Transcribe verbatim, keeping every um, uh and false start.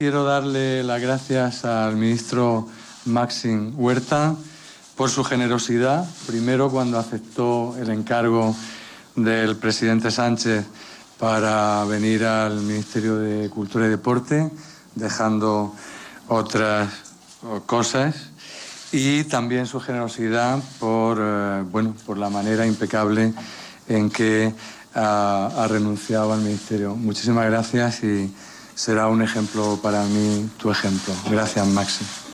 Quiero darle las gracias al ministro Máxim Huerta por su generosidad, primero cuando aceptó el encargo del presidente Sánchez para venir al Ministerio de Cultura y Deporte, dejando otras cosas, y también su generosidad por, eh, bueno, por la manera impecable en que ha, ha renunciado al Ministerio. Muchísimas gracias y será un ejemplo para mí tu ejemplo. Gracias, Máxim.